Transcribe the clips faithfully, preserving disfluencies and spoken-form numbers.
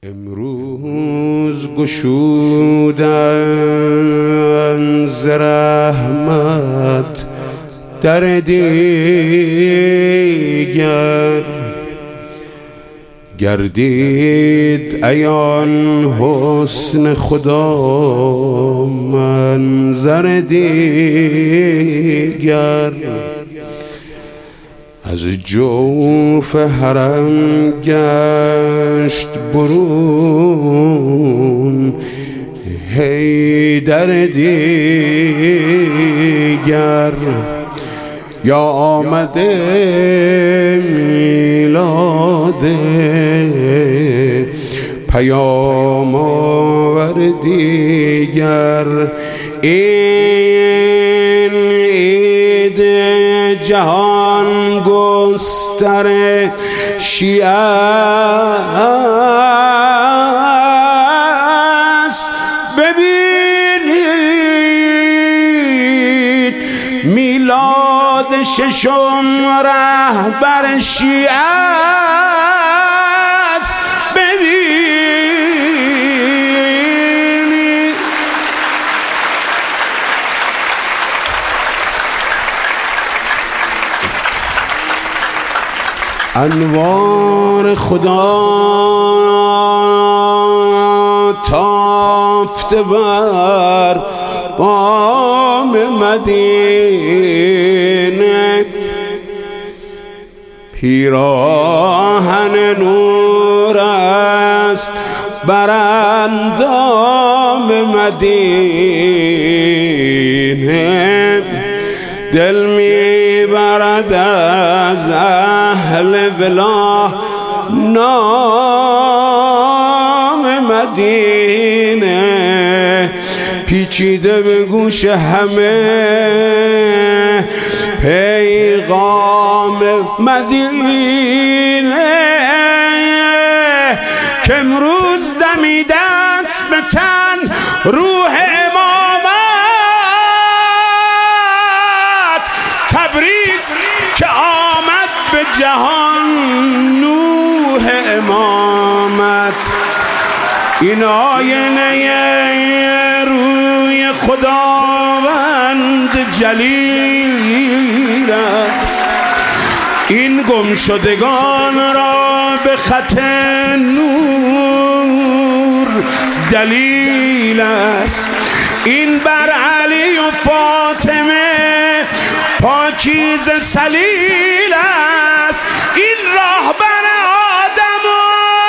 امروز گشودن ز رحمت در دیگر، گردید عیان حسن خدا منظر دیگر. از جوف حرم گشت برون حیدر دیگر، یا آمده میلاد پیام آور دیگر. این عید جهان گستر شیعه است، ببینید میلاد ششم رهبر شیعه است. ببینید انوار خدا تافته بر بام مدینه، پیراهن نور است بر اندام مدینه، دل میبرد از اهل ولا نام مدینه، پیچیده به گوش همه پیغام مدینه، که امروز دمیده است به تن روح امامت، تبریک که آمد به جهان نوح امامت. این آینه روی خداوند جلیل است، این گمشدگان را به خط نور دلیل است، این بر علی و فاطمه پاکیزه سلیل است، این راهبر آدم و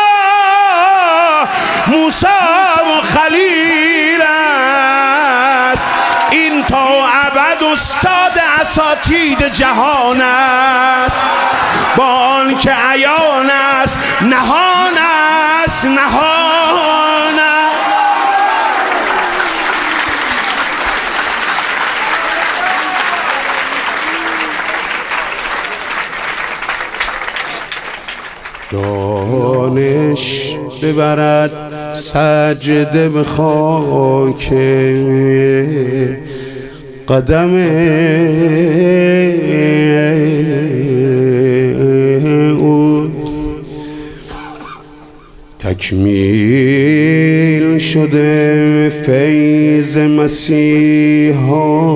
موسی و خلیل است، این تا ابد استاد اساتید جهان است، با آن که عیان است نهان است نهان است. دانش ببرد سجده به خاک قدم او، تکمیل شده فیض مسیحا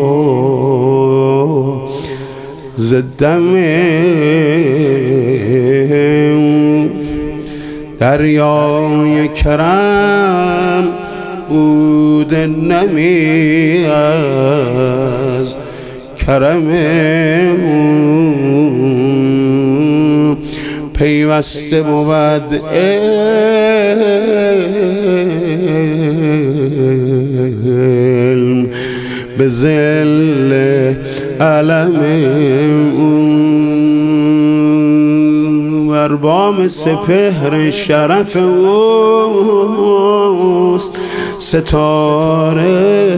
ز دم دریای کرم بود نمی از کرم او، پیوسته بود علم به ذل علم او، بر بام سپهر شرف اوست ستاره،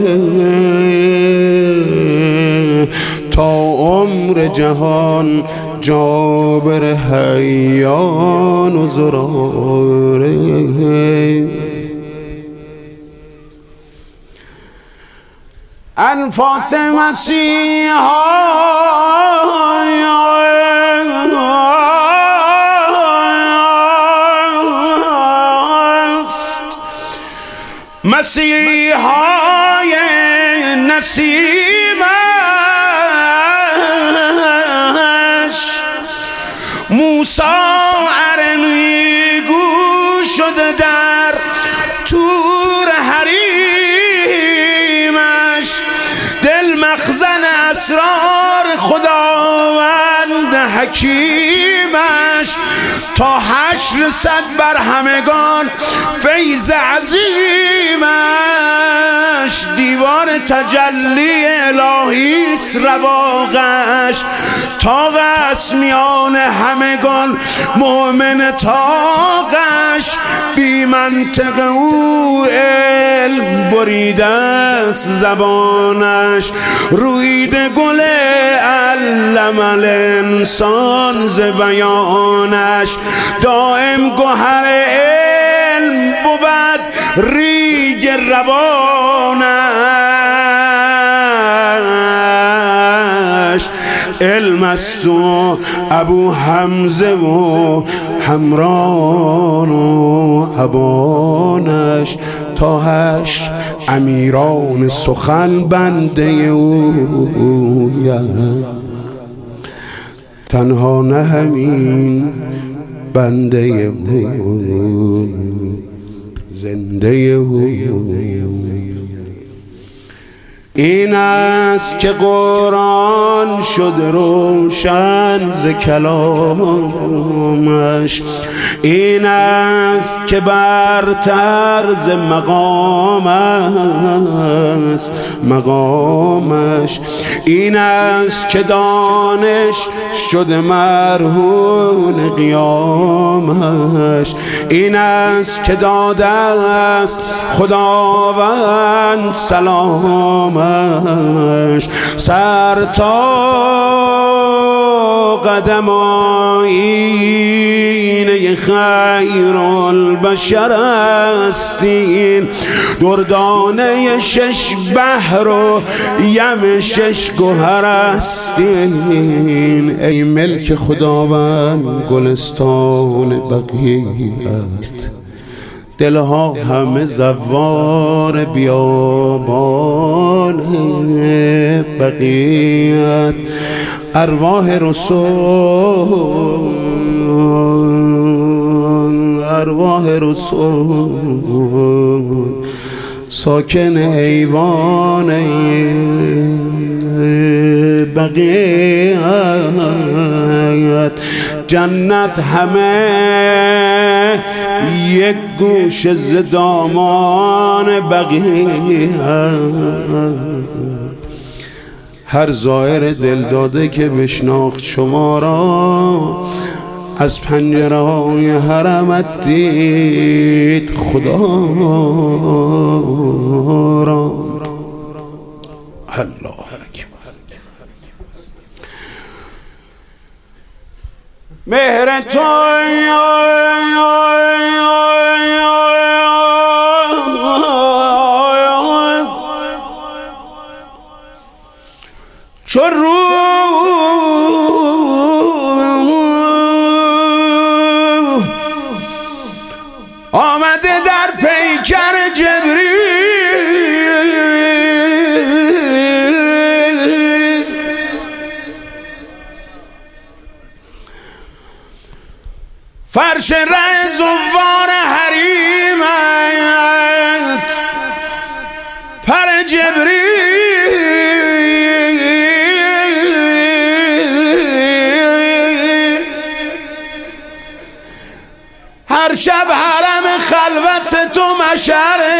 تا عمر جهان جابر حیان و زراره. انفاس مسیحا مسیحای نسیمش موسی ارنیگو شده در تور حریمش، دل مخزن اسرار خداوند حکیمش، تا حشر صد بر همگان فیض عظیمش، دیوار تجلی الهیست رواقش، تاقش میان همگان مؤمن تاقش، بی منطق او علم بریده است زبانش، رویده گل علم الانسان ز بیانش، دائم گوهر علم بود ریگ روانش، علم است و ابو حمزه و حمران و ابانش، تا هش امیران سخن بنده او، تنها نه همین بنده او، زنده او. این است که قرآن شد روشن ز کلامش، این است که برتر ز مقام است مقامش، این است که دانش شد مرهون قیامش، این است که داده است خداوند سلامش، سر تا قدم آیینه خیر البشر استین، دردانه شش بحر و یم شش گوهر استین، ای ملک خداوند گلستان بقیت، دلها همه زوار بیابان بقیت، ارواح رسول ارواح رسول ساکن ایوان بقیت، جنت همه یک گوش ز دامان بقیت، هر زائر دل داده که بشناخت شما را، از پنجره های حرمت دید خدا را. الله مهر تو چو رو آمده در پیکر جبریل، فرش ره زوار حریمت پر جبریل، هر شب حرم خلوت تو مشره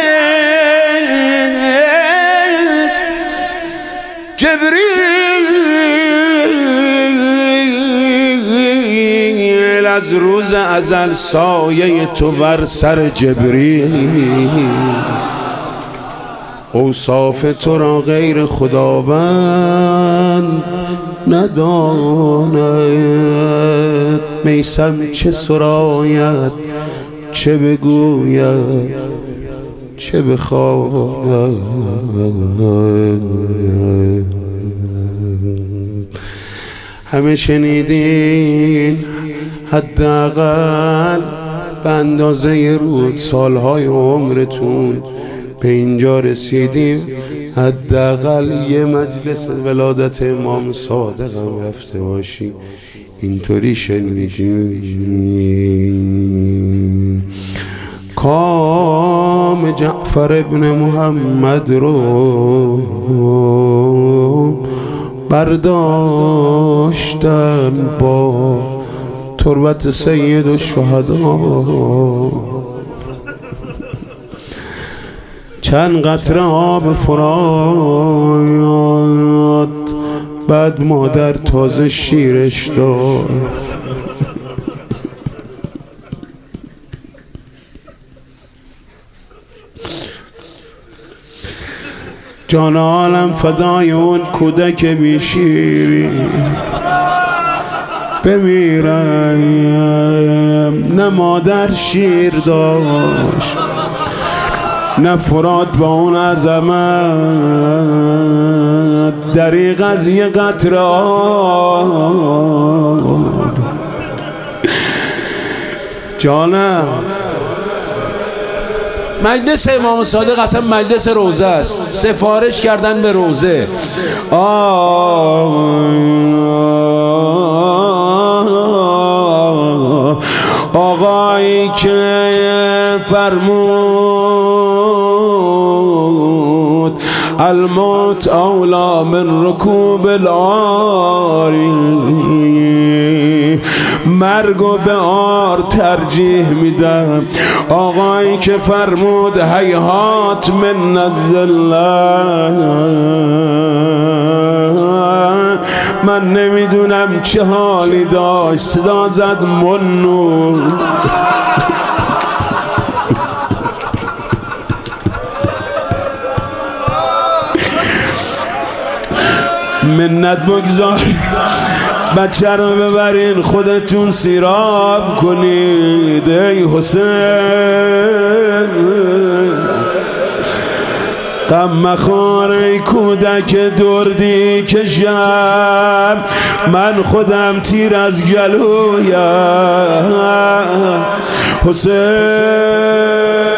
جبریل، از روز ازل سایه تو بر سر جبریل، اوصاف تو را غیر خداوند نداند، میسم چه سراید چه بگوید چه بخواند، همه شنیدین حداقل به اندازه رود سالهای عمرتون به اینجا رسیدیم، حداقل یه مجلس ولادت امام صادق هم رفته باشی. اینطوری شنیدیم کام جعفر ابن محمد رو برداشتن با تربت سید الشهدا، چند قطره آب فرات، بعد مادر تازه شیرش داد. جان عالم فدای اون کودک بی شیری بمیرم. نه مادر شیر داشت نه فرات با اون عظمت، دریغ از یه قطره آب. جانم مجلس امام صادق اصلا مجلس روزه است، سفارش کردن به روزه. آقایی که فرمود الموت اولا من رکوب العاری، مرگو به آر ترجیح میدم. آقایی که فرمود هیهات من الذله، من نمیدونم چه حالی داشت، صدا زد منو. منت بگذار بچه رو ببرین خودتون سیراب کنید. ای حسین غم مخور ای کودک دردی کشم، من خودم تیر از گلویم. حسین